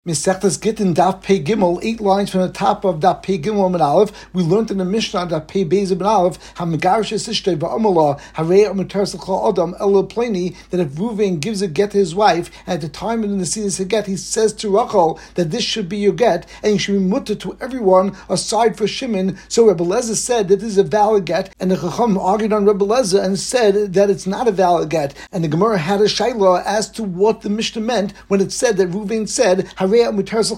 Mesechtes Gittin Daf Pei Gimel, 8 lines from the top of Daf Pei Gimel Amud Aleph. We learned in the Mishnah Daf Pei Beis Amud Aleph HaMegarish Esishtei Ba'Amala Harei Amutar L'Chol Adam Elo Pleni, that if Reuven gives a get to his wife, and at the time in the season get, he says to Rachel that this should be your get, and you should be mutter to everyone aside for Shimon. So Rebbe Lezer said that this is a valid get, and the Chacham argued on Rebbe Lezer and said that it's not a valid get. And the Gemara had a shayla as to what the Mishnah meant when it said that Reuven said Adam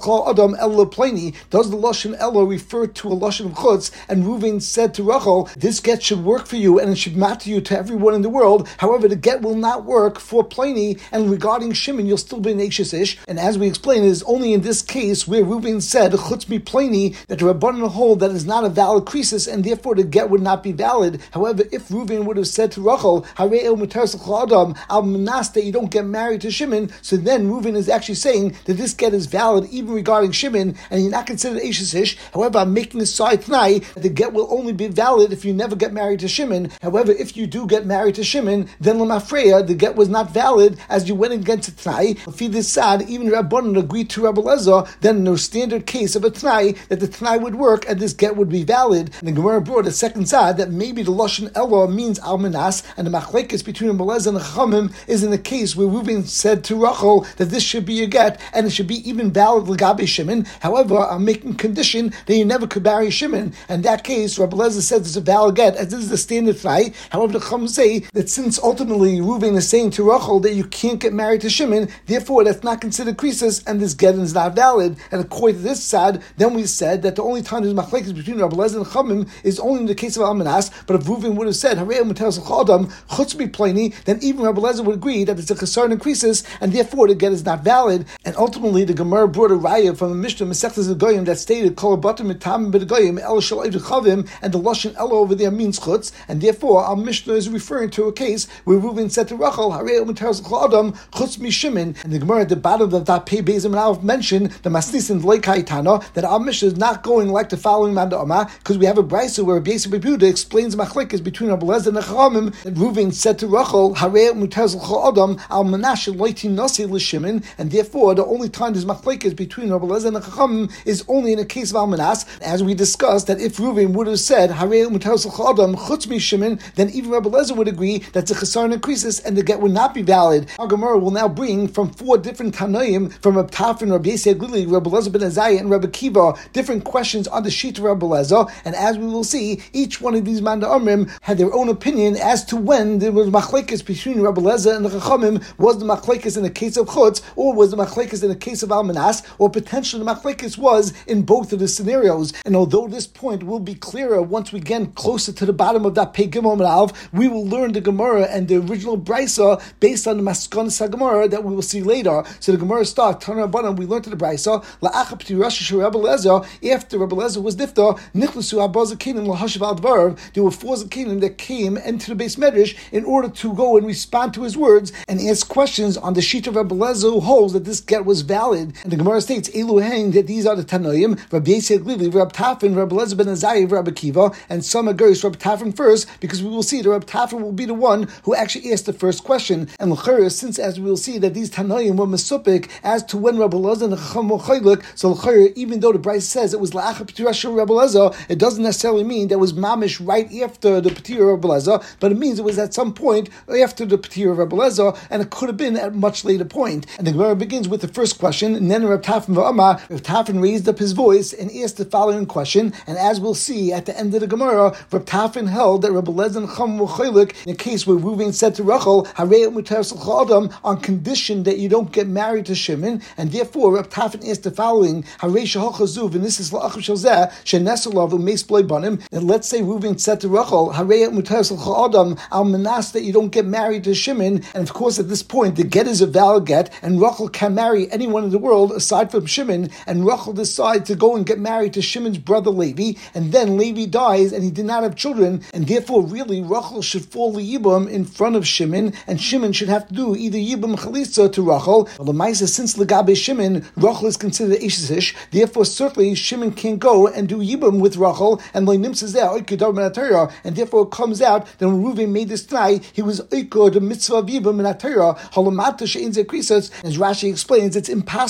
Ella Pleni. Does the Lashon Ella refer to a Lashon of Chutz? And Reuven said to Rachel, this get should work for you and it should matter you to everyone in the world. However, the get will not work for Pleni, and regarding Shimon, you'll still be an Ashes Ish. And as we explained, it is only in this case where Reuven said Chutz mi Pleni that the Rabbanan hold that is not a valid krisis, and therefore the get would not be valid. However, if Reuven would have said to Rachel, Harei el mutar Adam al manas, that you don't get married to Shimon, so then Reuven is actually saying that this get is valid even regarding Shimon, and you're not considered Ashes Ish. However, I'm making a side tnai that the get will only be valid if you never get married to Shimon. However, if you do get married to Shimon, then Lamafreya, the get was not valid as you went against a tnai. If this sad, even Rabbanan agreed to Rebbe Lezer, then in the standard case of a tnai, that the tnai would work and this get would be valid. And the Gemara brought a second side that maybe the Lashon Ella means Almanas, and the machlekes between Rebbe Lezer and the Chachamim is in the case where Reuven said to Rachel that this should be a get, and it should be even valid L'gabe Shimon. However, I'm making condition that you never could marry Shimon. In that case, Rebbe Lezer says it's a valid get, as this is the standard tnai. However, the Chachamim say that since ultimately Reuven is saying to Rachel that you can't get married to Shimon, therefore that's not considered krisis, and this get is not valid. And according to this side, then we said that the only time there's machlekes between Rebbe Lezer and Chachamim is only in the case of Almanas. But if Reuven would have said Harei Mutar Adam Chutz mi Pleni, then even Rebbe Lezer would agree that it's a chesar and krisis, and therefore the get is not valid. And ultimately, the Gemara brought a raya from a Mishnah Mesechtes Goyim that stated Kol Batim Mitam B'Goyim El Shel Chavim, and the Lashon Ella over there means Chutz, and therefore our Mishnah is referring to a case where Reuven said to Rachel Harei Mutar Adam Chutz mi Shimon. And the Gemara at the bottom of that Pei Beis Amud Aleph mentioned the Masnis and Leikai Tana, that our Mishnah is not going like the following Manda Amma, because we have a brisa where Beis Yehuda explains machlekes between Rebbe Lezer and the Chachamim, that Reuven said to Rachel Harei Mutar Adam Al Manash Loiti Nasi L'Shimon, and therefore the only time there's machlekes between Rebbe Lezer and the Chachamim is only in a case of Almanas. As we discussed, that if Reuven would have said Harei Mutar Adam Chutz mi Shimon, then even Rebbe Lezer would agree that the chesar and krisis, and the get would not be valid. Our Gemara will now bring from 4 different Tanoim, from Reb Tafin, Rabbi Yisrael Glili, Rebbe Lezer ben Azariah, and Rebbe Kiva, different questions on the sheet of Rebbe Lezer. And as we will see, each one of these Manda Amrim had their own opinion as to when there was machlekes between Rebbe Lezer and the Chachamim. Was the machlekes in the case of Chutz, or was the machlekes in the case of Almanas, or potentially the machlekes was in both of the scenarios? And although this point will be clearer once we get closer to the bottom of that Pei Gimel Amud Aleph, we will learn the Gemara and the original brisa based on the Maskonas HaGemara that we will see later. So the Gemara starts, Tana Rabbanan, we learned to the brisa, La'acha P'ti Rosh Rebbe Lezer, after Rebbe Lezer was niftar, Nichlusu Abba Zakenim L'Hashav Al Dvarav, there were 4 Zakenim that came into the Beis Medrash in order to go and respond to his words and ask questions on the sheet of Rebbe Lezer, who holds that this get was valid. And the Gemara states, Elu Hein, that these are the Tanoim, Rabbi Yisrael Glili, Rabbi Tafin, Rebbe Lezer ben Azariah, Rabbi Kiva, and some agrees Rabbi Tafin first, because we will see that Rabbi Tafin will be the one who actually asked the first question. And l'chayr, since as we will see that these Tanoim were mesupik as to when Rabbi Lezer and the Chacham were chaylik, so l'chayr, even though the Bryce says it was la'achar P'tirah Rabbi Lezer, it doesn't necessarily mean that was mamish right after the P'tirah Rabbi Lezer, but it means it was at some point after the P'tirah Rabbi Lezer, and it could have been at a much later point. And the Gemara begins with the first question, and then Rabbi Tafin v'Amar, Rabbi Tafin raised up his voice and asked the following question, and as we'll see at the end of the Gemara, Rabbi Tafin held that Rabbi Lezer and Chacham were chaylik in a case where Reuven said to Rachel, Harei Mutar Adam, on condition that you don't get married to Shimon, and therefore Rabbi Tafin asked the following, Harei Shahachazuv, and this is La'achim Shalzeh, Shenesalav U'Meis Bloi Banim, and let's say Reuven said to Rachel, Harei Mutar Adam, Al Manas, that you don't get married to Shimon, and of course at this point the get is a valid get, and Rachel can marry anyone in the world aside from Shimon, and Rachel decides to go and get married to Shimon's brother Levi, and then Levi dies and he did not have children, and therefore really Rachel should fall Yibam in front of Shimon, and Shimon should have to do either Yibam Chalitza to Rachel. Well, the Maisa, since L'gabe Shimon, Rachel is considered Ashes Ish, therefore certainly Shimon can't go and do Yibam with Rachel, and Le'nim is there, and therefore it comes out that when Reuven made this tonight, he was Oikod, the mitzvah of Yibam in Atayra, Halamata She'in Zekrisas, as Rashi explains, it's impossible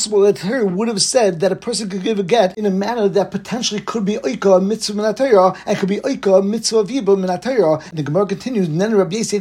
possible that Torah would have said that a person could give a get in a manner that potentially could be oika mitzvah min Torah and could be oika mitzvah viba min Torah. And the Gemara continues. Then Rabbi Yossi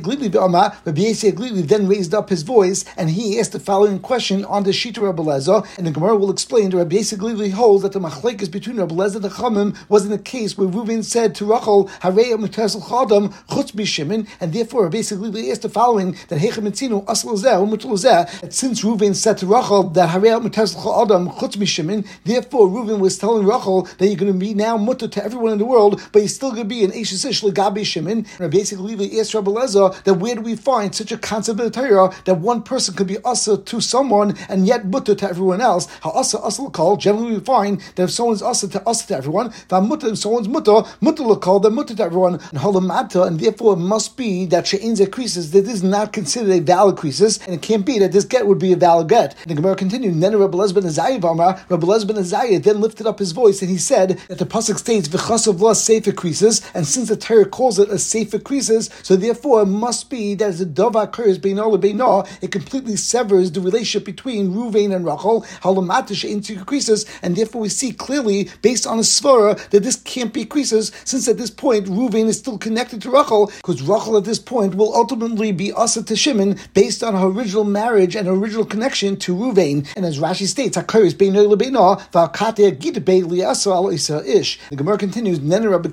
Aglili then raised up his voice and he asked the following question on the Shita Rabbi Lezer. And the Gemara will explain that Rabbi Yossi Aglili holds that the machlekes between Rabbi Lezer and the Chamim was in a case where Reuven said to Rachel, "Harei Mutasel Chadam Chutz B'Shimon," and therefore Rabbi Yossi Aglili asked the following: that Hechem Mitzinu Asal Zeh Umutul Zeh. That since Reuven said to Rachel that Harei Mutasel Chadam Chutz B'Shimon, therefore Reuven was telling Rachel that you're going to be now mutter to everyone in the world, but you're still going to be an Eish Ish Legabi Shimon. Rabbi Yossi Aglili asked Rabbi Lezer that where do we find such a concept in the Torah that one person could be asa to someone and yet mutter to everyone else? How asa l'kol, generally we find that if someone's asa to everyone, if someone's mutter l'kol, then mutter to everyone, and halamata, and therefore it must be that she'ein zekrisis, that this is not considered a valid krisis, and it can't be that this get would be a valid get. And the Gemara continued, and then Rabbi Elazar ben Azariah then lifted up his voice and he said that the pasuk states v'chasav la sefer krisis, and since the Torah calls it a sefer krisis, so therefore it must be that as a dava occurs beino lebeino, it completely severs the relationship between Reuven and Rachel, halamata she'ein krisis, and therefore we see clearly based on a svara that this can't be krisis, since at this point Reuven is still connected to Rachel, because Rachel at this point will ultimately be asa to Shimon based on her original marriage and her original connection to Reuven. And as Rashi states, hakoris beino lebeino v'akate gidbe liasa al isa ish. The Gemara continues, then Rabbi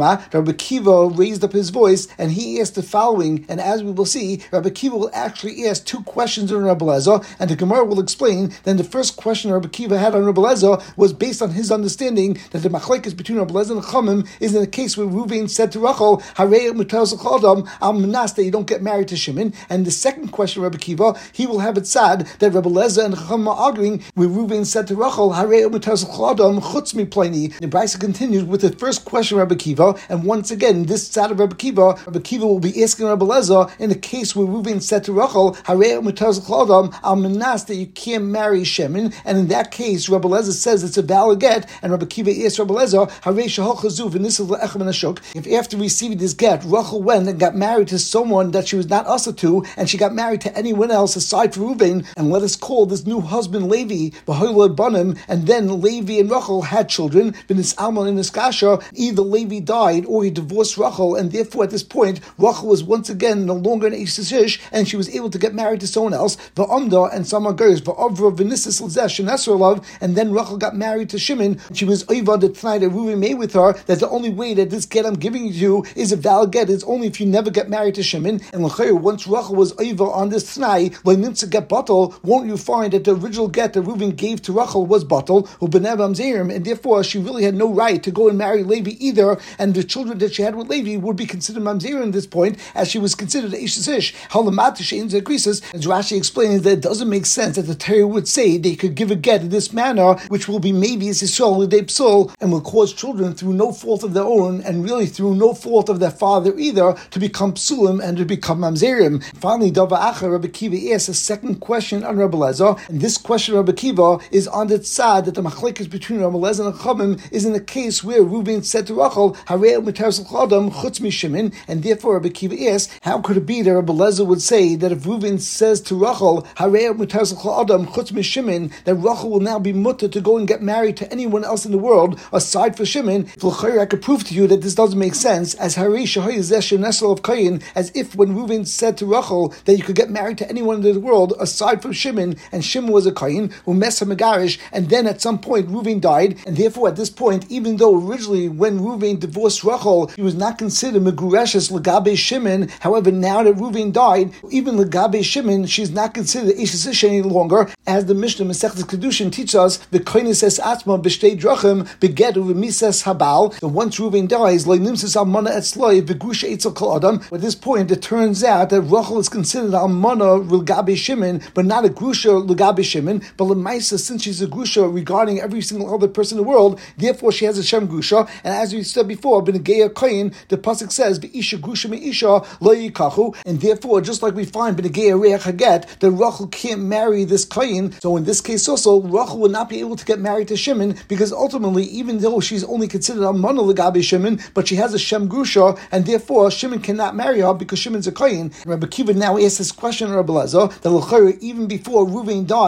Kiva raised up his voice and he asked the following, and as we will see, Rabbi Kiva will actually ask two questions on Rabbi Lezer, and the Gemara will explain. Then the first question Rabbi Kiva had on Rabbi Lezer was based on his understanding that the machlekes between Rabbi Lezer and Chamim is in the case where Reuven said to Rachel, "Harei mutasel chadam al manas," that you don't get married to Shimon. And the second question, Rabbi Kiva, he will have it sad that Rabbi Lezer and Chamim are arguing where Reuven said to Rachel, "Harei mutasel chadam chutz mi pleni." The Brisa continues with the first question, Rabbi Kiva, and once again, this side of Rabbi Kiva will be asking Rabbi Lezer in the case where Reuven said to Rachel, "Harei mutasel chadam al manas," that you can't marry Shimon, and in that case, Rabbi Lezer says it's a valid get, and Rabbi Kiva asks Rabbi Lezer, "Harei shehal chazuv v'nisel le'echem anashuk." If after receiving this get, Rachel went and got married to someone that she was not asa to, and she got married to anyone else aside from Reuven, and let us call this new husband Levi, v'hoylad banim, and then Levi and Rachel had children, b'nis alman and niskasha, either Levi died or he divorced Rachel, and therefore at this point, Rachel was once again no longer an Eish Ish, and she was able to get married to someone else, v'amda, and someone goes, v'avra v'nisis l'zeh shenesar love, and then Rachel got married to Shimon, and she was oiva the tonight that Reuven made with her, that the only way that this get I'm giving you to is a valid get, it's only if you never get married to Shimon, and once Rachel was oiva on this tonight, like nimtza get batal, won't you find that the original get that Reuven gave to Rachel was batal, who b'nev amzerim, and therefore she really had no right to go and marry Levi either, and the children that she had with Levi would be considered mamzerim at this point, as she was considered Eish Ish. Halamata she'ein zekrisis, as Rashi explains that it doesn't make sense that the Torah would say they could give a get in this manner, which will be maybe as Yisrael l'dei psul, and will cause children through no fault of their own, and really through no fault of their father either, to become psulim and to become mamzerim. Finally, Dava Acha, Rabbi Kiva asks a second question on Rabbi Lezer, and this question Rabbi Kiva is on the tzad that the machlekes between Rabbi Lezer and Chamim is in the case where Reuven said to Rachel, "Harei mutasel chadam chutz mi Shimon," and therefore Rabbi Kiva asks, how could it be that Rabbi Lezer would say that if Reuven says to Rachel, "Harei mutasel chadam chutz mi Shimon," that Rachel will now be mutter to go and get married to anyone else in the world aside for Shimon? I could prove to you that this doesn't make sense, as Harei shahoy zeh shenesel of Kayin, as if when Reuven said to Rachel that you could get married to anyone in the world aside from Shimon, and Shimon was a Kayin who messed Megarish, and then at some point Reuven died, and therefore at this point, even though originally when Reuven divorced Rachel, he was not considered Megureshes Legabe Shimon, however now that Reuven died, even Legabe Shimon, she's not considered Eish Ish any longer, as the Mishnah Masechtas Kedushin teaches us, the Koines es Atma b'shtei drachim beget u'v'mises habal, that once Reuven dies, like Nimses Almana etzloi v'grusha etzel kol adam. At this point, it turns out that Rachel is considered Almana Legabe Shimon, but not a grusha Legabe Shimon, but Lemaisa, since she's a grusha regarding every single other person in the world, therefore she has a Shem grusha, and as we said before, B'negeya Koyin, the pasuk says, V'isha grusha me'isha lo yikachu, and therefore, just like we find B'negeya Reach Haget, that Rachel can't marry this Koyin, so in this case also, Rachel will not be able to get married to Shimon, because ultimately, even though she's only considered Almana Legabe Shimon, but she has a Shem grusha, and therefore Shimon cannot marry her because Shimon's a Koyin. Rabbi Kiva now asks this question to Rabbi Lezer, that even before Reuven dies, and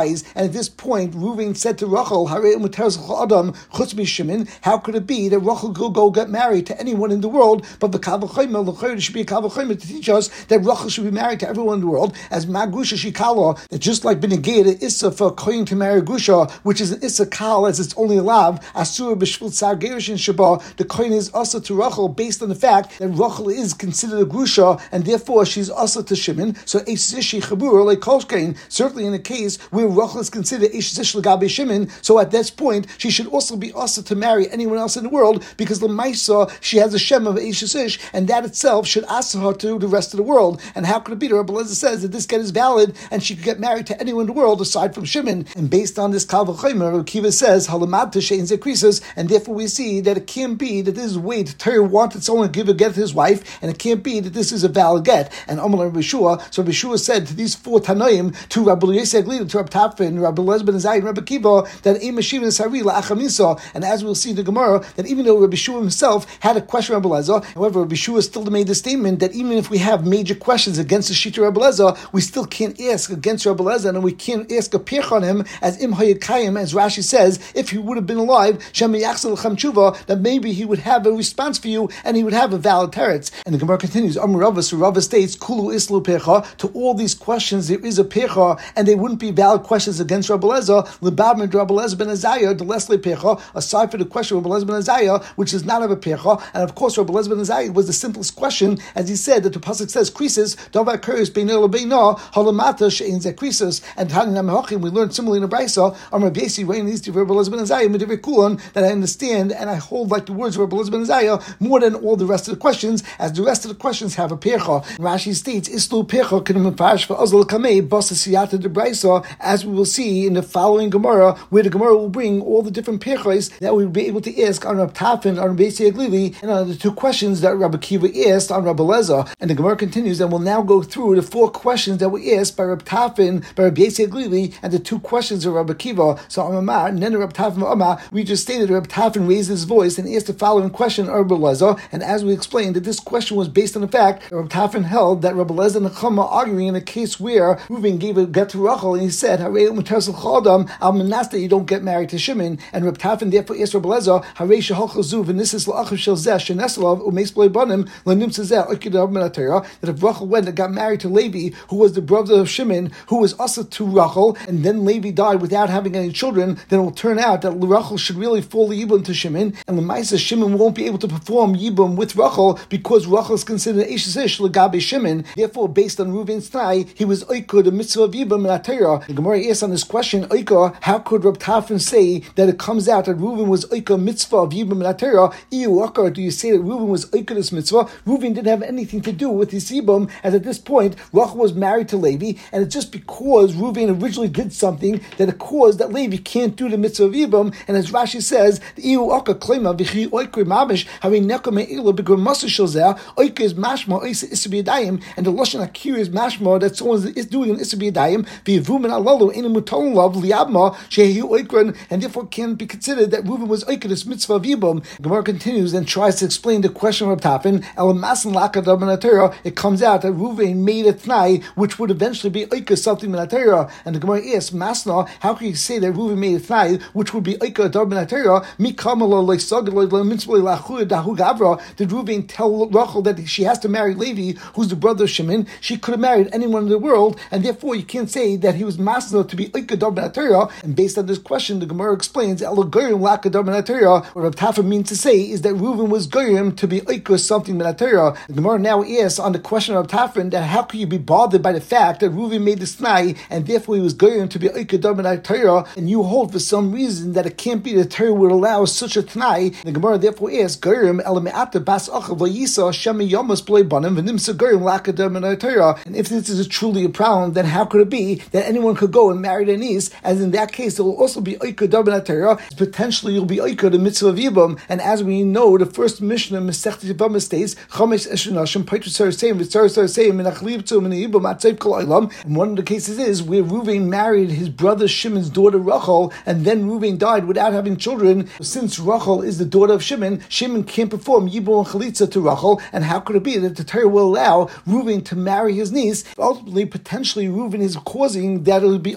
at this point Reuven said to Rachel, how could it be that Rachel could go get married to anyone in the world, but the Kal V'chomer should be a Kal V'chomer to teach us that Rachel should be married to everyone in the world, as Magusha Shikala, that just like Beneged Issa for Kohen to marry Gusha, which is an Issa Kal as it's only allowed, Asur B'Shvil Tzar Gerish in Shabbat, the Kohen is also to Rachel based on the fact that Rachel is considered a Grusha, and therefore she's also to Shimon. So Eish Chabur like Kolshkein, certainly in a case where Rachel is considered Eish Zish L'Gabe Shimon, so at this point she should also be also to marry anyone else in the world, because L'Maisa she has a Shem of Eish Zish, and that itself should asa her to the rest of the world. And how could it be? The Rebbe Lezer says that this get is valid, and she could get married to anyone in the world aside from Shimon. And based on this Kal V'chomer, Rebbe Kiva says Halamad Shein Zekrisus, and therefore we see that it can't be that this is a way to Torah wanted someone to give a get to his wife, and it can't be that this is a valid get. And Amar Rabbi Shua, so Rabbi Shua said to these four Tanoim, to Rabbi Yosef Glida, to Rabbi Tafin, Rabbi Lezben Azai, and Rabbi Kiva, that Ema Shiva and Sari La'achamisa. And as we'll see in the Gemara, that even though Rabbi Shua himself had a question Rabbi Lezer, however, Rabbi Shua still made the statement that even if we have major questions against the Shita Rabbi Lezer, we still can't ask against Rabbi Lezer, and we can't ask a pirch on him, as Im Hayakayim, as Rashi says, if he would have been alive, Shem Yachzel L'chem Tshuva, that maybe he would have a response for you, and he would have a valid teretz. And the Gemara continues, Rava, so Rava states, Kulu Islu Pircha, to all these questions there is a pircha, and they wouldn't be valid questions against Rabbi Lezer, Lebab and Rabbi Lezer ben Azariah, the Leslie Pircha, aside from the question of Rabbi Lezer ben Azariah, which does not have a pircha, and of course Rabbi Lezer ben Azariah was the simplest question, as he said that the pasuk says, Krisis, Davar Kuris Beino Lebeino, Halamata Shein Ze Krisis, and Tanin Amachim, we learned similarly in the Brisa, Rabbi Yasi, Rain these to Rabbi Lezer ben Azariah, Medivir Kulon, that I understand, and I hold like the words of Rabbi Lezer ben Azariah more than all the rest of the questions, as the rest of the questions have a pircha. Rashi states, Islu Pircha Kedim Mefarish for Azal Kamei Basa Siyata de Brisa, as we will see in the following Gemara, where the Gemara will bring all the different pirchas that we will be able to ask on Rabbi Tafin, on Rabbi Aglili, and on the two questions that Rabbi Kiva asked on Rabbi Lezer. And the Gemara continues, and we'll now go through the four questions that were asked by Rabbi Tafin, by Rabbi Aglili, and the two questions of Rabbi Kiva. So Amar, and then Rabbi Tafin Amar, we just stated that Rabbi Tafin raised his voice and asked the following question of Rabbi Lezer, and as we explained, that this question was based on the fact that Rabbi Tafin held that Rabbi Lezer and Nechama are arguing in a case where Reuven gave a get to Rachel, and he said, you don't get married to Shimon, and Rabbi Tafin therefore asked Rabbi Lezer, that if Rachel went and got married to Levi, who was the brother of Shimon, who was also to Rachel, and then Levi died without having any children, then it will turn out that Rachel should really fall Yibum to Shimon, and Lemaisa Shimon won't be able to perform Yibum with Rachel because Rachel is considered Eshish Legabe Shimon. Therefore, based on Reuven's Tanai, he was Oikah, the mitzvah of Yibum and Atayra. The Gemara asks on this question, Oikah, how could Reb Tafin say that it comes out that Reuven was Oikah mitzvah of Yibum and Atayra? Do you say that Reuven was Oikah this mitzvah? Reuven didn't have anything to do with his Yibum, as at this point, Rachel was married to Levi, and it's just because Reuven originally did something that it caused that Levi can't do the mitzvah of Yibum, and as Rashi says, Oikah is mashma, and the Lashon Akir is mashma that someone is doing an Issa B'Yadayim, and therefore can be considered that Reuven was Oikah this mitzvah of Yibum. Gemara continues and tries to explain the question of Tafin. It comes out that Reuven made a Tnai which would eventually be Oikah something Minatera, and the Gemara asks, Masna, how can you say that Reuven made a Tnai which would be Oikah Dar Minatera? Did Reuven tell Rachel that she has to marry Levi, who's the brother of Shimon? She could have married anyone in the world, and therefore you can't say that he was Masna to be Oikah Dar Minatera. And based on this question, the Gemara explains what Rav Tafin means to say is that Reuven was Goyim to be Oikah something Minatera. The Gemara now asks on the question of Tafin that how can you be bothered by the fact that Reuven made this Snai and therefore he was Goyim to be Oikah Dar Minatera, and you hold for some reason that it can't be that Torah would allow such a Tnai. The Gemara therefore asks, Goyim Elameata Bas Achav Vayisa Shemi Yomas Blei Banim V'Nimsa Goyim Laka Dar Minatera. And if this is truly a problem, then how could it be that anyone could go and marry their niece? As in that case, it will also be Oikah Dar Minatera. Potentially, you'll be Oikah the mitzvah of Yibum. And as we know, the first Mishnah Masechet Yibam states, Chamesh Eshnashim Paitu Sarasayim V'Sarasayim Minachliv Tzum Min Yibum Atzayv Kol Olam. And one of the cases is where Reuven married his brother Shimon's daughter Rachel, and then Reuven died without having children. Since Rachel is the daughter of Shimon, Shimon can't perform Yibum and Chalitza to Rachel. And how could it be that the Torah will allow Reuven to marry his niece? Ultimately, potentially, Reuven is causing that it will be Oikah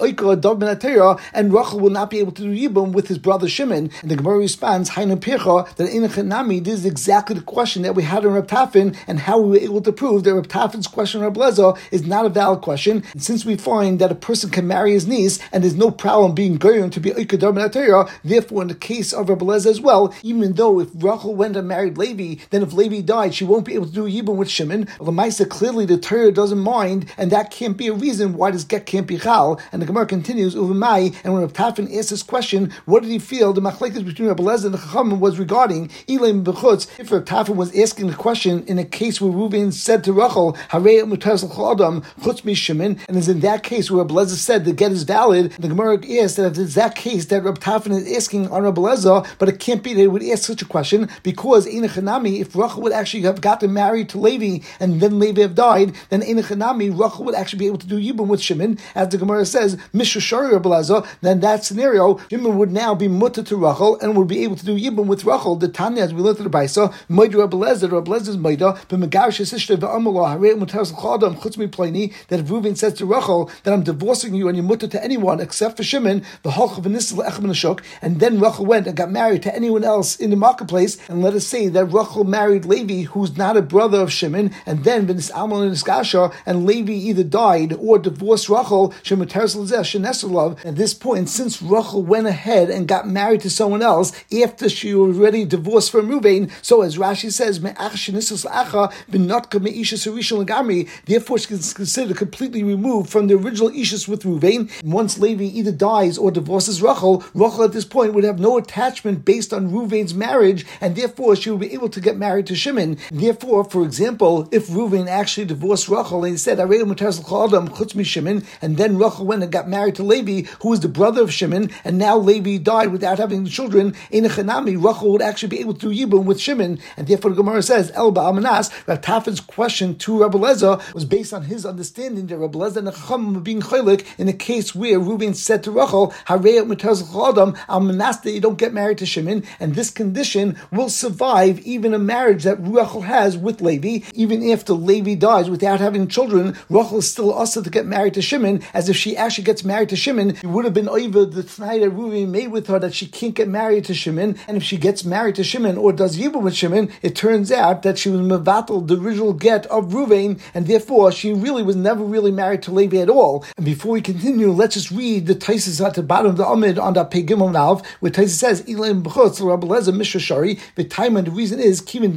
Dov ben Atera, and Rachel will not be able to do Yibum with his brother Shimon. And the Gemara responds, Hainu Pircha, that in Chanami, this is exactly the question that we had in Reb Tafin, and how we were able to prove that Reb Tafin's question on Reb Lezer is not a valid question. And since we find that a person can marry his niece, and there's no problem being going to be Oikad Dov ben Atera, therefore in the case of Reb Lezer as well, even though if Rachel went and married Levi, then if Levi died, she won't be able to do Yibum with Shimon. Lamaisa, clearly the Torah doesn't mind, and that can't be a reason why this get can't be Chal. And the Gemara continues, Uvamai, and when Reb Tafin asked this question, what did he feel the machlekes between Reb Lezer and the Chachamim was regarding Elim B'chutz? If Reb Tafin was asking the question in a case where Reuven said to Rachel, Harei Mutar L'chol Adam Chutz Mi Shimon, and is in that case where Reb Lezer said the get is valid, the Gemara asked that if it's that case that Reb Tafin is asking on Reb Lezer, but it can't be that he would ask such a question, because Ein Chanami, if Rachel would actually have gotten married to Levi and then Levi have died, then Ein Chanami, Rachel would actually be able to do Yibum with Shimon, as the Gemara says, Mishra Shari Reb Lezer. Then that scenario, Shimon would now be mutter to Rachel and would be able to do Yibum with Rachel. The Tanya, as we learned to the Baisa, Moed Reb Lezer's Moeda, B'Megarish Sishta V'Amala Harei Mutar L'chol Adam Chutz Mi Ploni, that if Reuven says to Rachel that I'm divorcing you and you're mutter to anyone except for Shimon, and then Rachel went and got married to anyone else in the marketplace, and let us say that Rachel married Levi, who's not a brother of Shimon, and then V'Nis Amal and Niskasha, and Levi either died or divorced Rachel, at this point, since Rachel went ahead and got married to someone else after she was already divorced from Reuven, so as Rashi says, therefore she is considered completely removed from the original Ishus with Reuven. Once Levi either dies or divorces Rachel, Rachel at this point would have no attachment based on Reuven's marriage, and therefore she will be able to get married to Shimon. Therefore, for example, if Reuven actually divorced Rachel and he said, Shimon, and then Rachel went and got married to Levi, who was the brother of Shimon, and now Levi died without having children, in a Chanami, Rachel would actually be able to do Yibum with Shimon. And therefore the Gemara says, El Ba'amanas, Rav Tafin's question to Reb Lezer was based on his understanding that Reb Lezer and the Chachamim were being chaylik in a case where Reuven said to Rachel, Harei Mutar L'chol Adam Al-Manas, that you don't get married to Shimon, and this condition will survive even a marriage that Rachel has with Levi. Even after Levi dies without having children, Rachel is still also to get married to Shimon, as if she actually gets married to Shimon, it would have been over the tonight that Reuven made with her that she can't get married to Shimon, and if she gets married to Shimon or does Yibum with Shimon, it turns out that she was mevatel the original get of Reuven, and therefore she really was never really married to Levi at all. And before we continue, let's just read the Taisus at the bottom of the Amid on the Pei Gimel Nav, where Taisus says, Elim B'chutz Reb Lezer Mishra Shari, the time and the reason is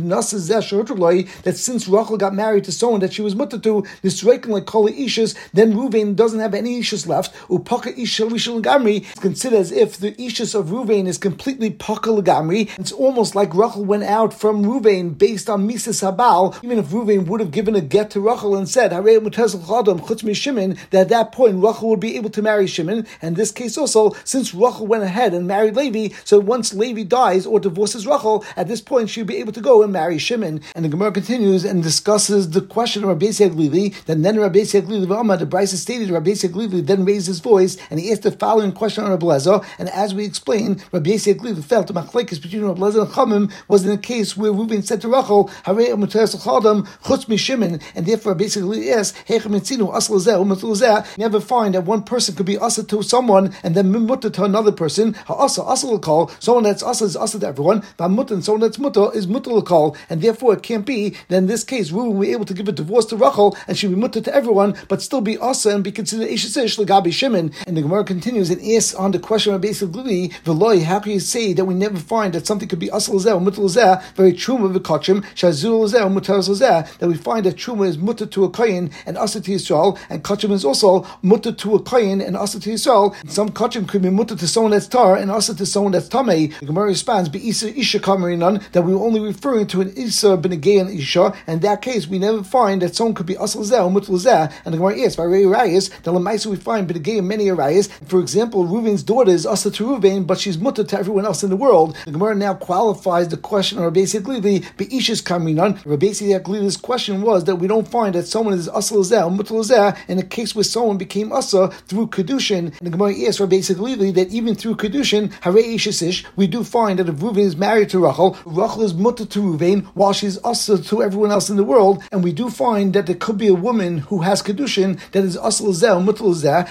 that since Rachel got married to someone that she was mutter to, this like Kol Ishus, then Reuven doesn't have any Ishus left. Upaka Ishal Rishal Gamri, it's considered as if the Ishus of Reuven is completely Paka Gamri. It's almost like Rachel went out from Reuven based on Mises Habal. Even if Reuven would have given a get to Rachel and said, Harei Mutar L'chol Adam Chutz Mi Shimon, that at that point Rachel would be able to marry Shimon. And in this case also, since Rachel went ahead and married Levi, so once Levi dies or divorces Rachel, at this point she'll be able to go and marry Shimon. And the Gemara continues and discusses the question of Rabbi Yisrael Glili. Then Rabbi Yisrael Glili, the Brisa stated, Rabbi Yisrael Glili then raised his voice and he asked the following question on Rabbi Lezer. And as we explained, Rabbi Yisrael Glili felt the machlekes between Rabbi Lezer and Chamim was in a case where Reuven said to Rachel, Harei Mutar L'chol Adam Chutz Mi Shimon, and therefore Rabbi Yisrael Glili asked, never find that one person could be asa to someone and then mutter to another person. Asa will call someone that's asa is asa to everyone, but mutter and someone that's mutter is mutter will call, and therefore it can't be that in this case Reuven will be able to give a divorce to Rachel and she'll be mutter to everyone, but still be asa and be considered Ishasish Lagabi Shimon. And the Gemara continues and asks on the question of basically Veloy, how can you say that we never find that something could be asa l'zeh or mutter l'zeh, very truma v'kachim shazul l'zeh or mutter l'zeh, that we find that truma is mutter to a kohen and asa to Yisrael, and kachim is also mutter to a kohen and asa to Yisrael. Some kachim could be mutter to someone that's tar and asa to someone that's tamei. The Gemara responds, be isa isha kamarinan, that we were only referring to an isa benegay and isha, and in that case we never find that someone could be asa l'zeh or mutter l'zeh. And the Gemara asks, by arayas, the lemaisa we find benegay in many arayas. For example, Reuven's daughter is asa to Reuven, but she's mutter to everyone else in the world. The Gemara now qualifies the question of Rabbi Yisrael Glili, be ishas kamarinan. Rabbi Yisrael Glili's question was that we don't find that someone is asa l'zeh or mutter l'zeh in a case where someone became asa through kedushin. And the Gemara asks Rabbi Yisrael Glili that even through kedushin, harei ishasish, we do find that if Reuven is married to Rachel, Rachel is mutter to Reuven while she's asa to everyone else in the world. And we do find that there could be a woman who has kedushin that is asa l'zeh or mutter l'zeh, and l'chor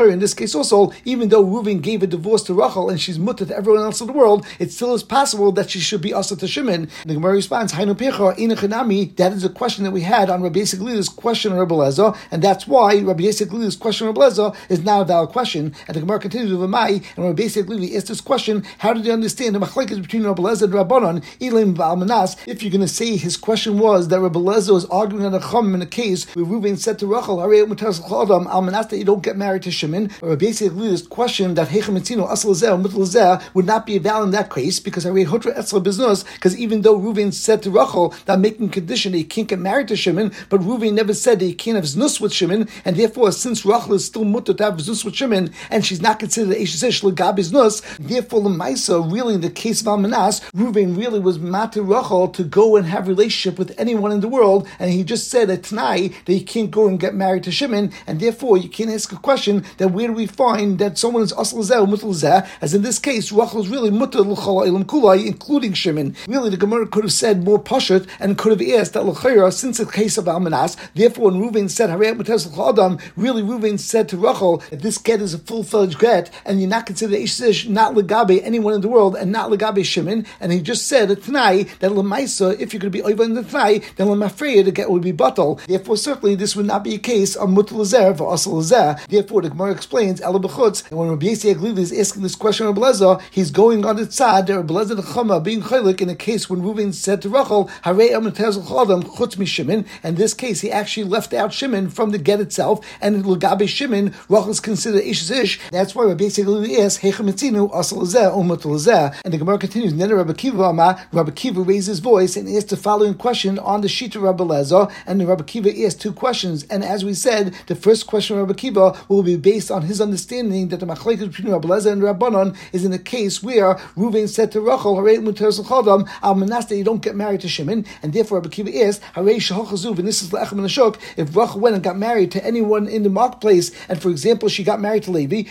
in this case also, even though Reuven gave a divorce to Rachel and she's mutter to everyone else in the world, it still is possible that she should be asa to Shimon. The Gemara responds, Hainu Pecha, Inachanami, that is a question that we had on Rabbi Yosef Glila's question on Rabbi Lezer, and that's why Rabbi Yosef Glila's question on Rabbi Lezer is now a valid question. And the Gemara continues with Amai, and Rabbi Yosef Glila asked this question, how did they understand the machlekes between Rabbi Lezer and Rabbanon, Elim V'Almanas, if you're going to say his question was that Rabbi Lezer was arguing on a chum in a case where Reuven said to Rachel, Harei Mutar Adam, Almanas, that you don't get married to Shimon, or Rabbi Yosef Glila's question that Hechem Etzino, Asal Zeh, Mutal Zeh, would not be valid in that case, because Harei Hutra Etzla Biznus, because even though Reuven said to Rachel that making condition that he can't get married to Shimon, but Reuven never said that he can't have znus with Shimon, and therefore, since Rachel is still mutter to have znus with Shimon, and she's not considered Eish Ish L'Gabi znus, therefore, L'maisa, really in the case of Almanas, Reuven really was matir Rachel to go and have relationship with anyone in the world, and he just said at Tanai that he can't go and get married to Shimon, and therefore, you can't ask a question that where do we find that someone is Asal Zeh or Mutal Zeh, as in this case, Rachel is really mutter L'Chala Elam Kulai, including Shimon. Really, the Gemara could have said more pashut and could have asked that L'Chayra, since the case of Almanas, therefore when Reuven said Harei Mutar Adam, really Reuven said to Rachel that this get is a full-fledged get, and you're not considered Eish not L'Gabe anyone in the world, and not L'Gabe Shimon, and he just said at Tanai that L'Maisa, if you're going to be over in the Tanai, then L'Mafreya, the get would be batal. Therefore, certainly this would not be a case of Mutal Lezer or Asal Lezer. Therefore, the Gemara explains Ela B'chutz, and when Rabbi Yosef Glila is asking this question of Rabbi Lezer, he's going on the tzad that Rabbi Lezer and Chama being chaylik in a case when Reuven said to Rachel, Harei Mutar Adam chutz mi Shimon. In this case, he actually left out Shimon from the get itself, and L'Gabe Shimon, Rachel is considered Ish. That's why Rabbi Yosef Glila asks Hechem Etzinu Asal Lezer or Mutal Lezer. And the Gemara continues. Then Rabbi Kiva Amar, Rabbi Kiva raised his voice and asked the following question on the sheet of Rabbi Lezer, and the Rabbi Kiva asked two questions. And as we said, the first question of Rabbi Kiva will be based on his understanding that the machlekes between Rabbi Lezer and Rabbanon is in a case where Reuven said to Rachel, Harei Mutar Adam, Almanas, that you don't get married to Shimon, and therefore Rabbi Kiva asked, Harei Shachazu v'Nisas Le'echem Nashok, if Rachel went and got married to anyone in the marketplace, and for example, she got married to Levi,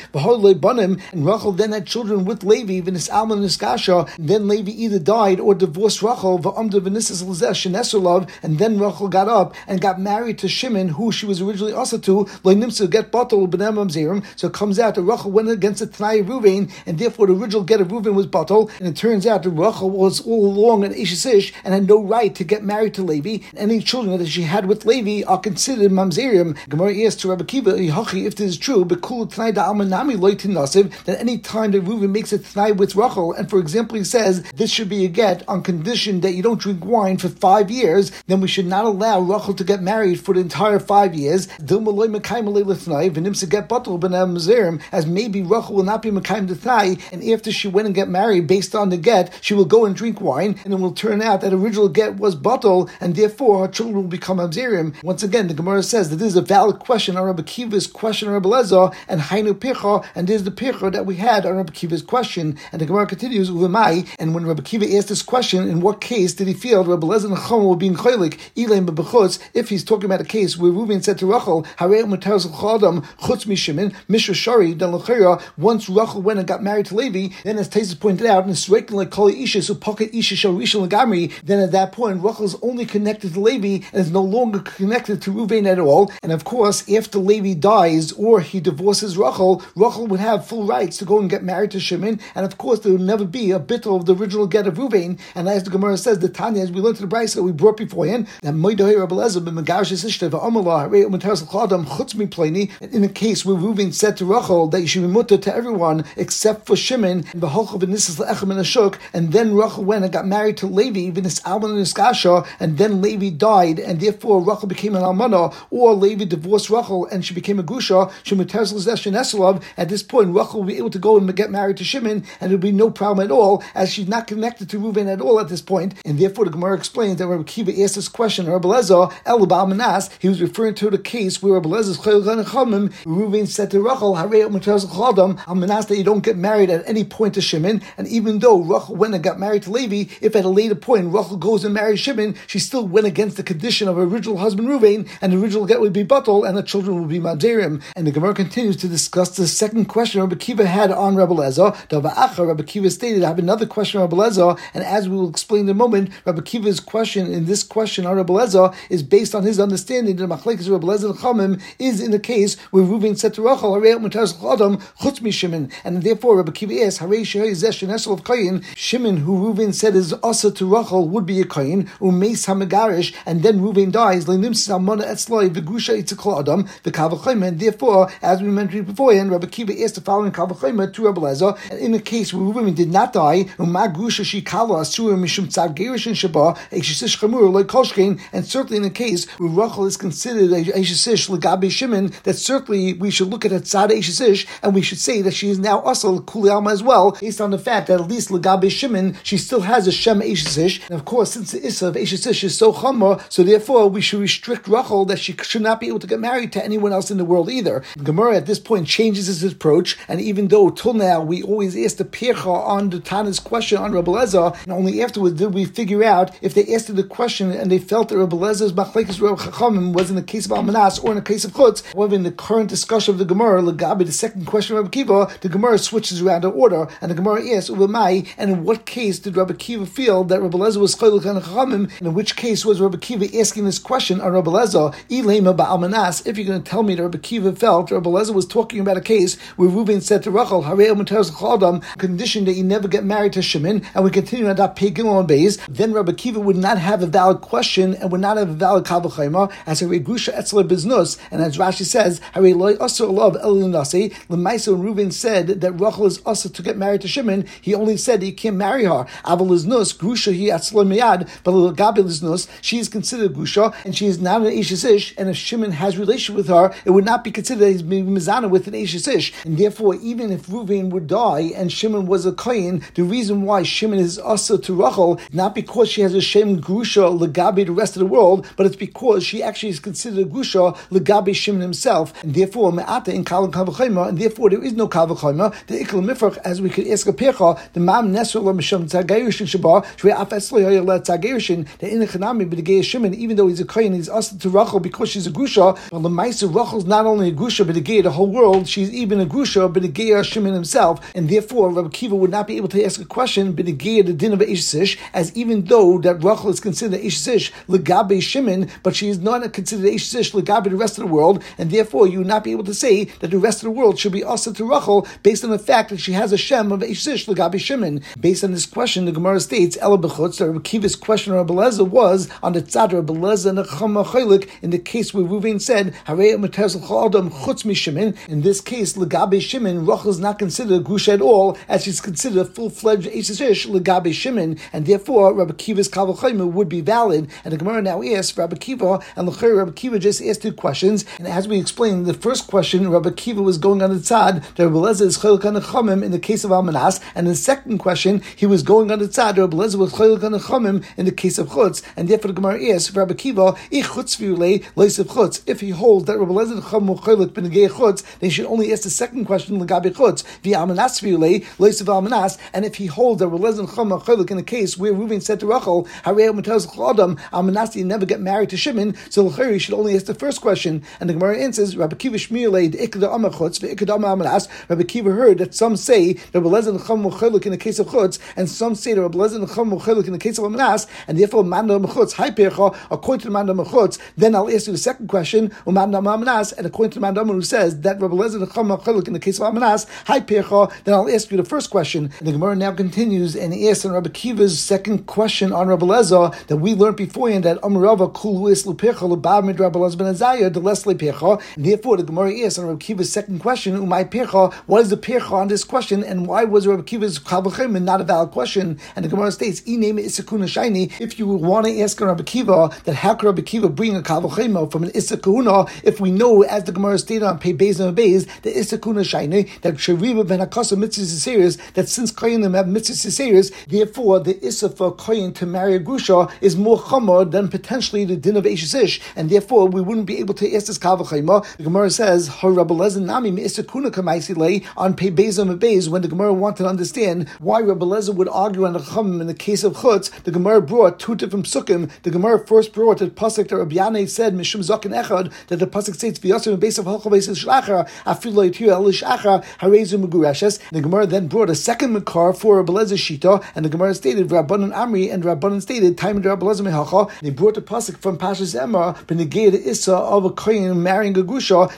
and Rachel then had children with Levi, V'Nis Alma Niskasha, then Levi either died or divorced Rachel, and then Rachel got up and got married to Shimon, who she was originally also to, get batal b'nei mamzerim. So it comes out that Rachel went against the Tanai of Reuven, and therefore the original get of Reuven was batal, and it turns out that Rachel was all along an Ish and had no right to get married to Levi. Any children that she had with Levi are considered mamzerim. Gemara asks to Rabbi Kiva, if this is true, that any time that Reuven makes a Tanai with Rachel, and for example he says this should be a get on condition that you don't drink wine for 5 years, then we should not allow Rachel to get married for the entire 5 years. As maybe Rachel will not be Mekayim the Tanai, and after she went and get married based on the get, she will go and drink wine, and it will turn out that original get was batal, and therefore her children will become Amzerim. Once again, the Gemara says that this is a valid question on Rabbi Kiva's question on Rabbi Lezer, and Hainu Picha, and this is the Picha that we had on Rabbi Kiva's question. And the Gemara continues, Uvamai, and when Rabbi Kiva asked this question, in what case did he feel Rabbi Lezer and Chama were being chaylik, Elaim b'bechutz, if he's talking about a case where Reuven said to Rachel, Harei Mutar Adam chutz mi Shimon, Mishra Shari, then L'chayra, once Rachel went and got married to Levi, then as Taisus pointed out, and it's like Kali Isha, so pocket Isha shall Rishon L'gamri, then at that point Rachel is only connected to Levi and is no longer connected to Reuven at all. And of course, after Levi dies or he divorces Rachel would have full rights to go and get married to Shimon, and of course there would never be a bittul of the original get of Reuven. And as the Gemara says, the Tanya, as we learned to the Brisa that we brought beforehand, that in a case where Reuven said to Rachel that you should be mutter to everyone except for Shimon, and then Rachel went and got married to Levi, and then Levi died, and therefore Rachel became an almana, or Levi divorced Rachel and she became a gusha. At this point, Rachel will be able to go and get married to Shimon, and there will be no problem at all, as she's not connected to Reuven at all at this point. And therefore, the Gemara explains that Rabbi Kiva asked this question, Rabbi Lezer, El Baal Manas, he was referring to the case where Rabbi Lezer's Reuven said to Rachel, Harei Mutar Adam, Al Manas, that you don't get married at any point to Shimon. And even though Rachel went and got married to Levi, if at a later point Rachel goes and marries Shimon, she still went against the condition of her original husband Reuven, and the original get would be batal, and the children would be Mamzerim. And the Gemara continues to discuss the second question Rabbi Kiva had on Rabbi Lezer. Rabbi Kiva stated, I have another question on Rabbi Lezer, and as we will explain in a moment, Rabbi Kiva's question in this question on Rabbi Lezer is based on his understanding that Machlekes Rabbi Lezer and Chamim is in the case where Reuven said said to Rachel, Harei Mutaras L'Adam Chutz Mi Shimon, and therefore Rabbi Kiva asks, Harei Shehei Zeh Shenesel of Kayin, Shimon, who Reuven said is Asa to Rachel, would be a Kayin, Umeis Hamagarish, and then Reuven dies, Leinim Salmona Etzloi, V'Grusha Itzikol Adam, V'Kavachayma, and therefore, as we mentioned beforehand, Rabbi Kiva asked the following Kavachayma to Rabbi Lezer, and in a case where Reuven did not die, Umag Grusha Shikala Asura Mishum Tzad Gerish and Shabbat, Eishisish Chamur, like Kolshkein, and certainly in a case where Rachel is considered Eishisish L'Gabe Shimon, that certainly we should look at a Tzad Eishisish, and we should say that she is now also Kuli Alma as well, based on the fact that at least L'Gabe Shimon, she still has a Shem Eishisish, and of course, since the Issa of Eishisish is so Chamur, so therefore we should restrict Rachel that she should not be able to get married to anyone else in the world either. The Gemara at this point changes its approach, and even though till now we always asked the Pircha on the Tana's question on Rabbi Lezer, and only afterwards did we figure out if they asked the question and they felt that Rabbi Lezer's Machlekes Reb Chachamim was in the case of Almanas or in the case of Chutz. However, in the current discussion of the Gemara, Legabi, the second question of Rabbi Kiva, the Gemara switches around the order, and the Gemara asks, Uvamai, and in what case did Rabbi Kiva feel that Rabbi Lezer was Cholek and Chachamim, and in which case was Rabbi Kiva asking this question on Rabbi Lezer, Ilema Ba'almanas, if you're going to tell me that Rabbi Kiva felt Rabbi Lezer was talking about a case where Reuven said to Rachel, Harei Mutaras L'Adam, condition that you never get married to Shimon, and we continue on that Pei Gimel on Beis, then Rabbi Kiva would not have a valid question and would not have a valid Kavachayma as a Regusha Etzler Biznus, and as Rashi says, Harei Loi Asur Olav Elin Nasi, L'maisa, when Reuven said that Rachel is Asur to get married to Shimon, he only said he can't marry her. Aval Liznus, Grusha he Etzler Miyad, but L'gabi Liznus, she is considered Grusha, and she is not an Eishes Ish, and if Shimon has relation with her, it would not be considered that he's being Mizana with an Eishes Ish, and therefore, even if Reuven would die and Shimon was a Kohen, the reason why Shimon is Asur to Rachel, not because she has a Shem Grusha L'gabi the rest of the world, but it's because she actually is considered a Grusha L'gabi Shimon himself, and therefore Me'ata in Kal Kavachayma, and therefore there is no Kavachayma. The Ikal Mifrach, as we could ask a Pecha, the Mam Nesra Misham Tzagayrishin Shabbat, Shvei Afetzlo Yoyelet Tzagayrishin, the Inachanami B'Degei Shimon, even though he's a Kohen, he's Asur to Rachel because she's a Grusha, but L'maisa Rachel's not only a Grusha B'Degei the whole world, she's even a Grusha B'Degei Shimon himself, and therefore Rabbi Kiva would not be able to ask a question B'Degei the din of Eishesish, as even though that Rachel is considered Eishesish L'gabe Shimon, but she is not considered Eishesish L'gabe the rest of the world, and therefore you would not be able to say that the rest of the world should be Asur to Rachel based on the fact that she has a Shem of Eishesish L'gabe Shimon. Based on this question, the Gemara states, Ela B'chutz, that Rabbi Kiva's question on Rabbi Lezer was on the tzad of Rabbi Lezer and the Chama Chaylik, in the case where Reuven said, Harei Mutaras L'Adam Chutz Mi Shimon. In this case, L'gabe Shimon, Rachel is not considered a Grusha at all, as she's considered a full-fledged Eishesish L'gabe Shimon, and therefore Rabbi Kiva's Kavachayma would be valid. And the Gemara now asks Rabbi Kiva, and L'chayr Rabbi Kiva just asked two questions, and as we explained, the first question, Rabbi Kiva was going on the tzad that Rabbi Lezer is Cholek on the Chamim in the case of Almanas, and the second question, he was going on the tzad that Rabbi Lezer was Cholek on the Chamim in the case of Chutz, and therefore the Gemara asks Rabbi Kiva, Ich Chutz V'Yulei Loisav Chutz, if he holds that Rabbi Lezer and Chacham were Cholek B'Negei Chutz, then he should only ask the second question, L'gabe Chutz, V'Almanas V'Yulei Loisav Almanas, and if he holds that Rabbi Lezer and Chacham were Cholek in the case where Reuven said to Rachel, Harei Mutaras L'Adam, Almanas, you never get married to Shimon, so L'chayr should only ask the first question, and the Gemara answers, Rabbi Kiva Shmiulei D'Ikda Amar Chutz V'Ikda Amar Almanas. Rabbi Kiva heard that some say that Rabbi Lezer and Chacham were Cholek in the case of Chutz, and some say that Rabbi Lezer and Chacham were Cholek in the case of Almanas, and therefore Manda Mechutz, Hi Percha, according to the Manda Mechutz, then I'll ask you the second question, Umanda Almanas, and according to the Manda who says that Rabbi Lezer and Chacham were Cholek in the case of Almanas, Hi Percha, then I'll ask you the first question. And the Gemara now continues and asks on Rabbi Kiva's second question on Rabbi Lezer that we learned beforehand that Amarava Kulu Islu Percha L'Bab Mid Rabbi Lezer Ben Azariah the Leslie Percha. Therefore, the Gemara asks on Rabbi Kiva's second question, Umay Percha, what is the Percha on this question, and why was Rabbi Kiva's Kavachim not a valid question? And the Gemara states, Iname Isakuna Shaini, if you want to ask on Rabbi Kiva that how could Rabbi Kiva bring a Kavachim from an Isakuna, if we know, as the Gemara stated on Pei Beis and Beis, the Isakuna Shaini, that Shariba Ben Akasa Mitzvah Siseris, that since Koyanim have Mitzvah Siseris, therefore the Issa for Koyan to marry a Grusha is more Chamor than potentially the din of Eishesish, and therefore we wouldn't be able to ask this Kavachim. The Gemara says, Rabbi Lezer Nami Isakuna Kamaisi Lei on Pei Beis and Beis, when the Gemara wanted to understand why Rabbi Lezer would argue on the Chum in the case of Chutz, the Gemara brought two different psukim. The Gemara first brought the pasuk that Rabbi Yanai said Mishum Zaken Echad, that the pasuk states V'Yosem Beis of Halcha Beis Shlachar Afil Lo Yitiu El Shachar Harezu Megureshes. The Gemara then brought a second makar for Rabbi Lezer Shita, and the Gemara stated Rabbanan Amri and Rabbanan stated Time of Rabbi Lezer Mehalcha. They brought the pasuk from Pashas Emor B'Negei the Issa of a Kohen marrying a Grusha that states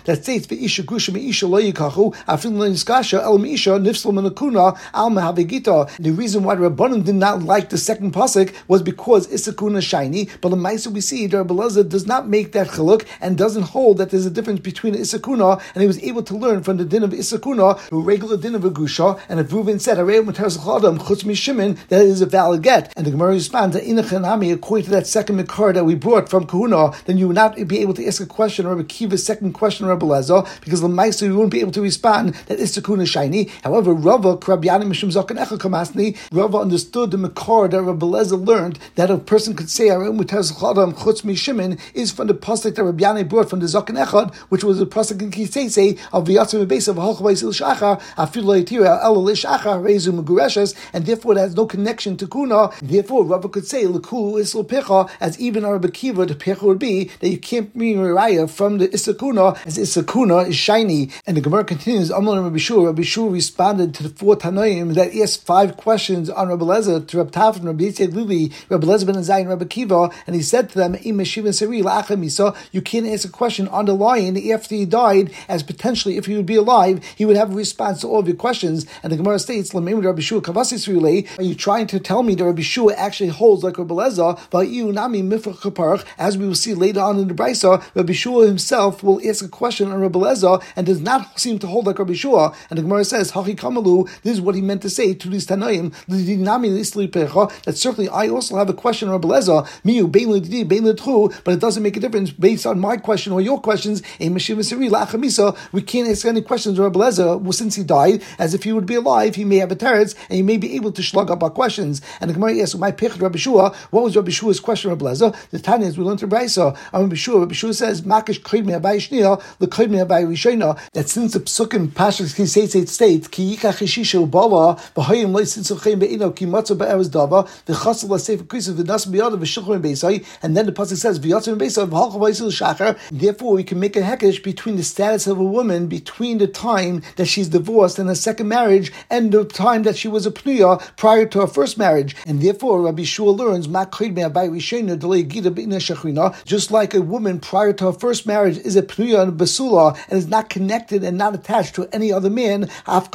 states Ve'isha Grusha Me'isha Lo Yikachu Afin Lo Niskasha El Me'isha Nifsel Menakuna Al Mehavegita. The reason why the Rabbanim did not like the second pasuk was because Isakuna shiny, but the Maisa we see the Rebbe Eliezer does not make that chiluk and doesn't hold that there's a difference between Isakuna, and he was able to learn from the din of Isakuna, the regular din of a Grusha, and if Reuven said Harei Mutar Adam Chutz Mishimon, that is a valid get. And the Gemara responds that Inachanami, according to that second Mikar that we brought from Kahuna, then you would not be able to ask a question, Rabbi Kiva's second question, Rebbe Eliezer, because the Maisa you wouldn't be able to respond that Isakuna shiny. However, Rava Krabyani Mishum Zakan Echa Kamasni, Rava understood the Makar that Rebbe Eliezer learned that a person could say Harei Mutar Adam Chutz Mishimon is from the pasuk that Rabbi Yanai brought from the Zakan Echad, which was the pasuk in Kisei of V'yatzim Beis of Halchavais Il Shachar Afil Lo Yitira El Lo Shachar Reizu Megureshes, and therefore it has no connection to Kuna. Therefore, Rava could say Lekulu Isl Pecha, as even our Rabbi Kiva the Pecha would be that you can't bring Raya from the Isakuna, as Isakuna is shiny. And the Gemara continues. Amar Rabbi Shua responded to the four Tanoim that asked 5 questions on Rabbi Eliezer to Rabbi Taf and Rabbi Yitzchak Lili, Rabbi Eliezer ben Azai and Rabbi Kiva, and he said to them, you can't ask a question on the lion after he died, as potentially if he would be alive, he would have a response to all of your questions. And the Gemara states, are you trying to tell me that Rabbi Shua actually holds like Rabbi Eliezer? As we will see later on in the Brisa, Rabbi Shua himself will ask a question on Rabbi Eliezer and does not seem to hold like Rabbi Shua. And the Gemara says, this is what he meant to say to these Tanaim, that certainly I also have a question on Rabbi Eliezer, but it doesn't make a difference based on my question or your questions. We can't ask any questions of Rabbi Eliezer since he died, as if he would be alive, he may have a teretz and he may be able to slug up our questions. And the Gemara asks, my pech Rabbi Shua, what was Rabbi Shua's question of Rabbi Eliezer? The Tanya is we learned to Brisa. Rabbi Shua says, Makish Koidmi Abai Shnia, the Koidmi Abai Rishona, that since the Psukim Pashas Kisei state, Ki Yika Chishishu Bala, Bahayim Loisinsuchem Beino, Ki Matzo Be'eres Dava, the Chasal Sefer Krisav, the Nas Biyada, Vishulchim Beisai, and then the Pasuk says, V'yatzim Beisai, V'halchavaisil Shachar. Therefore, we can make a hekesh between the status of a woman between the time that she's divorced and her second marriage and the time that she was a pnuya prior to her first marriage. And therefore, Rabbi Shua learns, just like a woman prior to her first marriage is a pnuya and a basula and is not connected and not attached to any other man, also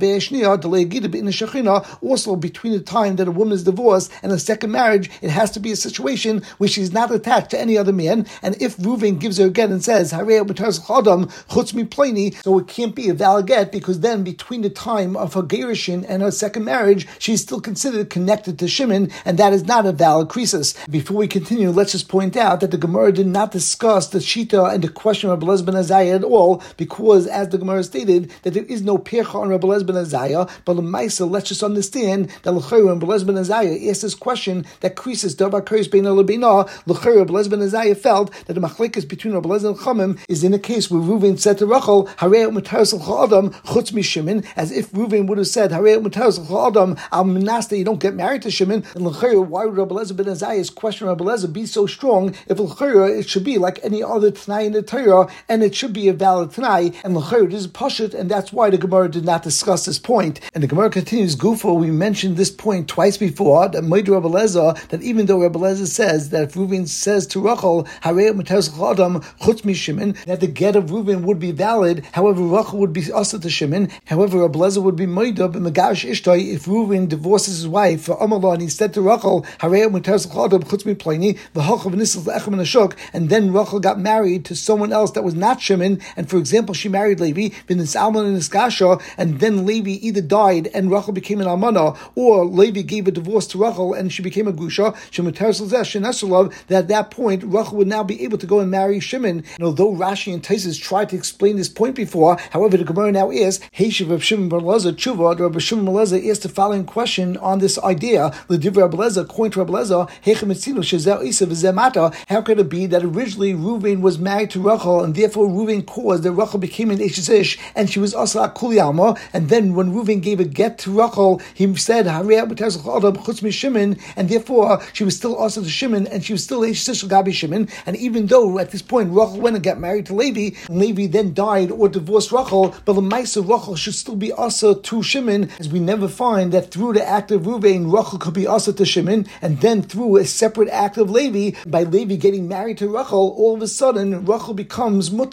between the time that a woman is divorced and her second marriage, it has to be a situation where she's not attached to any other man. And if Reuven gives her a get and says, so it can't be a valid get, because then between the time of her gerushin and her second marriage, she's still considered connected to Shimon, and that is not a valid krisis. Before we continue, let's just point out that the Gemara did not discuss the Shita and the question of Rabbi Eliezer ben Azariah at all, because as the Gemara stated, that there is no percha on Rabbi Eliezer ben Azariah, but l'maisa, let's just understand that l'chayr when Rabbi Eliezer ben Azariah asked this question that krisis davar krisis beina lebeina, l'chayr Rabbi Eliezer ben Azariah felt that the machlekes between Rabbi Eliezer and Chamim is in a case where Reuven said to Rachel, Harei Mutar Adam Chutz Mishimon, as if Reuven would have said, Harei Mutar Adam Al Menasta, you don't get married to Shimon. And l'chayr, why would Rabbi Eliezer ben Azariah's question of Rabbi Eliezer be so strong? If l'chayr, it should be like any other Tanai in the Torah, and it should be a valid Tanai. And l'chayr, this is Pashut, and that's why the Gemara did not discuss this point. And the Gemara continues, Gufo, we mentioned this point twice before, that Moed Rabbi Eliezer, that even though Rabbi Eliezer says that if Reuven says to Rachel, Harei Mutar Adam Chutz Mishimon, that the get of Reuven would be valid, however Rachel would be also to Shimon. However, Rabbi Eliezer would be Moedab and Megarish Ishtai if Reuven divorces his wife for Amallah, and he said to Rachel, Harei Mutar Adam Chutz Miplini, V'halchav Nisal Echem Nashuk, and then Rachel got married to someone else that was not Shimon, and for example, she married Levi, V'nis Alman and Niskasha, and then Levi either died and Rachel became an Almana, or Levi gave a divorce to Rachel and she became a Gusha, that at that point, Rachel would now be able to go and marry Shimon. And although Rashi and Taisus tried to explain this point before, however, the Gemara now is, Heishiv Reb Shimon bar Eliezer Tshuva, Reb Shimon bar Eliezer asked the following question on this idea. L'divrei Reb Eliezer, according to Reb Eliezer, how could it be that originally Reuven was married to Rachel, and therefore Reuven caused that Rachel became an Eshes Ish, and she was also a Kuli Alma, and then when Reuven gave a get to Rachel, he said, Shimon, and therefore she was still also to Shimon, and she was still Eshes Ish Gabi Shimon, and even though at this point Rachel went and got married to Levi, and Levi then died or divorced Rachel, but the Maisa Rachel should still be also to Shimon, as we never find that through the act of Reuven, Rachel could be also to Shimon, and then through a separate act of Levi, by Levi getting married to Rachel, all of a sudden Rachel becomes mutter to Shimon.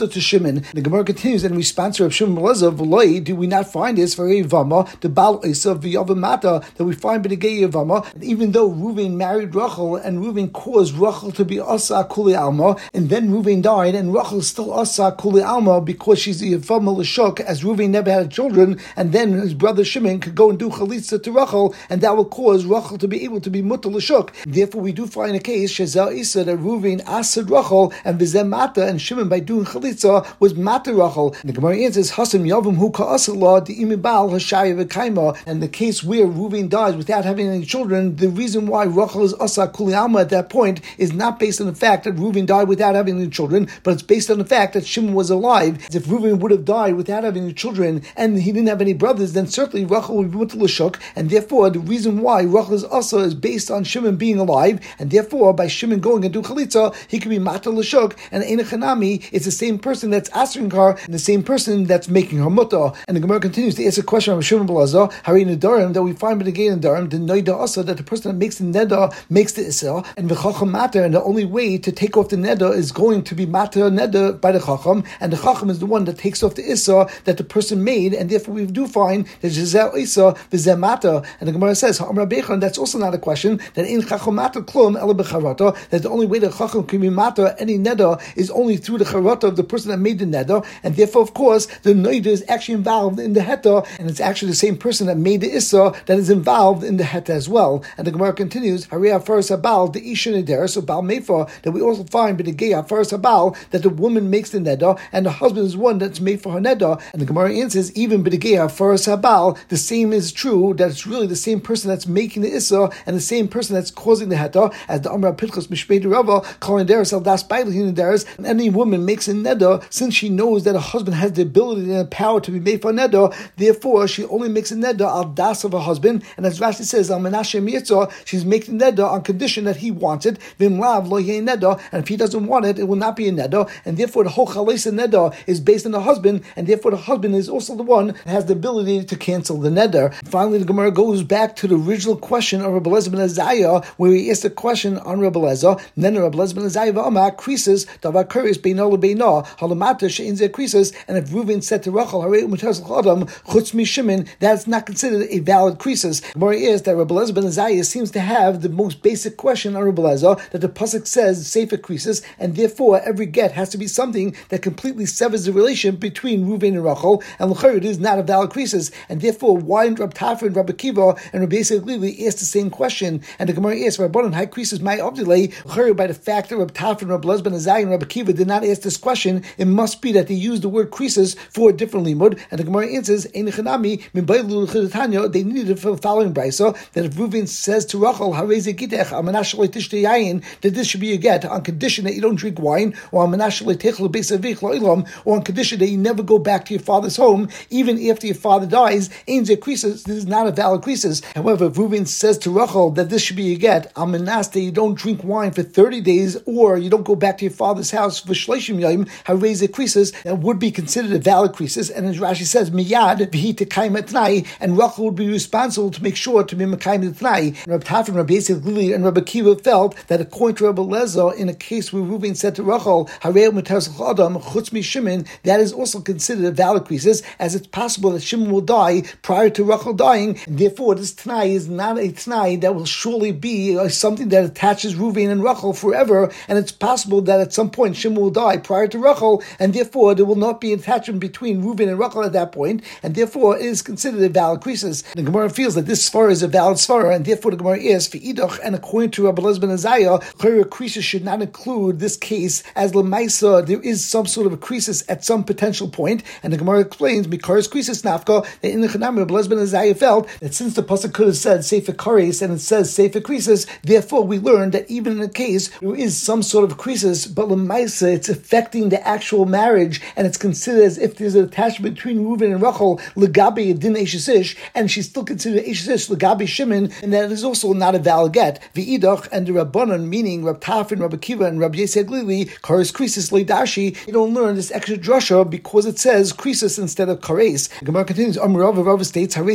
Shimon. The Gemara continues in response to Reb Shimon ben Elazar, "V'loi, do we not find this for Yavama, the Baal Esav v'Yavamata, that we find B'negei Yavama, even though Reuven married Rachel and Reuven caused Rachel to be Asa Kuli Alma, and then Reuven died and Rachel is still Asa Kuli Alma because she's the Yavama L'shuk, as Reuven never had children, and then his brother Shimon could go and do Chalitza to Rachel, and that will cause Rachel to be able to be Mutter L'shuk. Therefore, we do find a case Shezal Isa that Reuven Asad Rachel and Vizem Mata, and Shimon by doing Chalitza was Mata Rachel. And the Gemara answers Hasim Yavim Hu Ka'asala the Imibal Hashaya V'Kaima, and the case where Reuven dies without having any children, the reason why Rachel is Asa Kuli Alma at that point is not based on the fact that Reuven died without having any children, but it's based on the fact that Shimon was alive. As if Reuven would have died without having any children and he didn't have any brothers, then certainly Rachel would be Mutter L'shuk, and therefore the reason why Rachel is Asa is based on Shimon being alive, and therefore by Shimon going and do Chalitza, he could be Matar L'shuk, and Ein Chanami is the same person that's answering her and the same person that's making her Mutter. And the Gemara continues to ask a question of Shimon ben Elazar, Hari Nedarim, that we find by the Gay Nedarim, the Noida Asa, that the person that makes the Neder makes the Issa, and the Chacham Matar, and the only way to take off the Neder is going to be Matar Neder by the Chacham, and the Chacham is the one that takes off the Issa that the person made, and therefore we do find that Giselle Issa v'zeh Matar. And the Gemara says, Ha'amar Bechan, that's also not a question, that in Chacham Matar Klum Ela B'charata, that the only way the Chacham can be Matar any Neder is only through the Charata of the person that made the Neder, and therefore of course the Noida is actually involved in the Heta, and it's actually the same person that made the Issa that is involved in the Heta as well. And the Gemara continues, Hariyah Faras Habal, the Isha Neder, so Baal Mefa, that we also find by the Gay Faras Habal, that the woman makes the Neder, and the husband is one that's made for her Neder. And the Gemara answers, even by the Gay Faras Habal, the same is true, that it's really the same person that's making the Issa, and the same person that's causing the Heta, as the Amra Pitchos Mishpei Rava, calling Deres Al Das Bailin Deres, and any woman makes a Neder, since she knows that a husband has the ability and the power to be made for Neder, therefore she only makes a Neder Al Das of her husband, and as Rashi says, Al Menashe Mitzah, she's making Neder on condition that he wants it, Vim Lav Lo Yeh Neder, and if he doesn't want it, it will not be a Neder, and therefore the whole Chalesa Neder is based on the husband, and therefore the husband is also the one that has the ability to cancel the Neder. Finally, the Gemara goes back to the original question of Rabbi Elazar ben Azariah, where he asked a question on Rabbi Elazar, and then Rabbi Elazar ben Azariah v'amar krisis davar kuris beino lebeino halamata she'in zeh krisis, and if Reuven said to Rachel, Harei u'muteres l'chadam chutz mi Shimon, that's not considered a valid krisis. Gemara is that Rabbi Elazar ben Azariah seems to have the most basic question on Rabbi Elazar, that the pasuk says sefer krisis, and therefore every get has to be something that completely severs the relation between Reuven and Rachel, and l'chayr it is not a valid krisis, and therefore why didn't Rabbi Tafra and Rabbi Kiva and Rabbi Yisrael Glili ask the same question? And the Gemara asks, Rabbanan, high krisis my obdelay, l'chayr by the fact that Rabbi Tafra and Rabbi Elazar ben Azariah and Rabbi Kiva did not ask this question, it must be that they used the word krisis for a different limud, and the Gemara answers, Ein Chanami min Bailu l'chidatanya, they needed the following brisa, that if Reuven says to Rachel, Harei gitech amanash le'tishtei yayin, that this should be a get on condition that you don't drink wine, or amanash le'techel beis avich lo'ilam, or on condition that you never go back to your father's home, even after your father dies, Ein zeh krisis, this is not a valid krisis. However, if Reuven says to Rachel that this should be a get, amanas, that you don't drink wine for 30 days, or you don't go back to your father's house for shleishim yayim, Harei zeh krisis, that would be considered a valid krisis. And as Rashi says, miyad v'hi tekayim etnai, and Rachel would be responsible to make sure to be mekayim etnai. Rabbi Tafra, Rabbi Yisrael Glili, and Rabbi Kiva felt that according to Rabbi Elazar, in a case where Reuven said to Rachel, Harei u'muteres l'chadam chutz mi Shimon, that is also considered a valid krisis, as it's possible that Shimon will die prior to Rachel dying, and therefore this Tanai is not a Tanai that will surely be something that attaches Reuven and Rachel forever, and it's possible that at some point Shimon will die prior to Rachel, and therefore there will not be an attachment between Reuven and Rachel at that point, and therefore it is considered a valid krisis. The Gemara feels that this svara is a valid svara, and therefore the Gemara is for idach, and according to Rabbi Elazar ben Azariah, krisis should not include this case, as lemaisa there is some sort of a krisis at some potential point, and the Gemara explains because krisis nafka, that in the Chanam Rabbi Elazar ben Azariah felt that since the pasuk could have said sefer kares and it says sefer krisis, therefore we learned that even in a case there is some sort of krisis, but lemaisa it's affecting the actual marriage, and it's considered as if there's an attachment between Reuven and Rachel legabi din eshes, and she's still considered eshes legabi Shimon, and that is also not a valid get. V'idach, and the Rabbanan, meaning Rabbi Tafra and Rabbi Kiva and Rabbi Yisrael Glili, kares krisis leidashi, you don't learn this extra drasha because it says krisis instead of kares. The Gemara continues, Rav states, if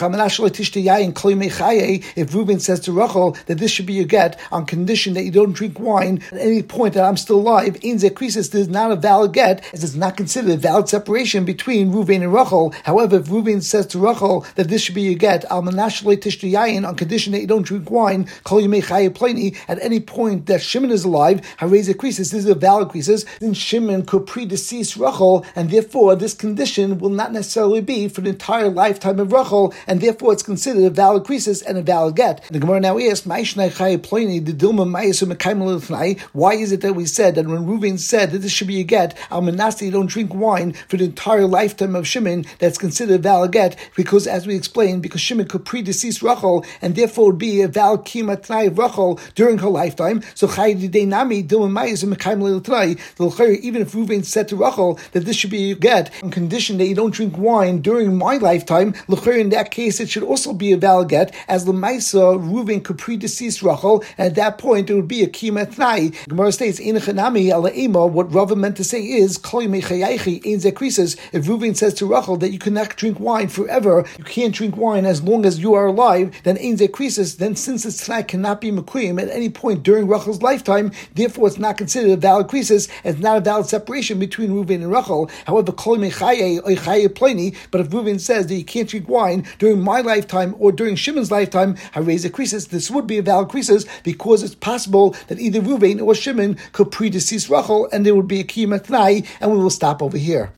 Reuven says to Rachel that this should be your get on condition that you don't drink wine at any point that I'm still alive, this is not a valid get, as it's not considered a valid separation between Reuven and Rachel. However, if Reuven says to Rachel that this should be a get, al manashle tishtu yayin, on condition that you don't drink wine, kol yimei chaye pleni, at any point that Shimon is alive, hareze krisis, this is a valid krisis, then Shimon could predecease Rachel, and therefore this condition will not necessarily be for the entire lifetime of Rachel, and therefore it's considered a valid krisis and a valid get. The Gemara now asks, why is it that we said that when Reuven said that this should be a get, al manasle, you don't drink wine for the entire lifetime of Shimon, that's considered a valid get? Because as we explained, because Shimon could predecease Rachel, and therefore would be a valid kima t'nai of Rachel during her lifetime. So even if Reuven said to Rachel that this should be a get on condition that you don't drink wine during my lifetime, in that case it should also be a valid get, as Lemaisa Reuven could predecease Rachel, and at that point it would be a kima t'nai. Gemara states, what Rava meant to say is, if Reuven says to Rachel that you cannot drink wine forever, you can't drink wine as long as you are alive, then then since this t'nai cannot be mekuyim at any point during Rachel's lifetime, therefore it's not considered a valid krisis, and it's not a valid separation between Reuven and Rachel. However, but if Reuven says that you can't drink wine during my lifetime or during Shimon's lifetime, this would be a valid krisis, because it's possible that either Reuven or Shimon could predecease Rachel, and there would be a kiyum t'nai, and we will stop over here.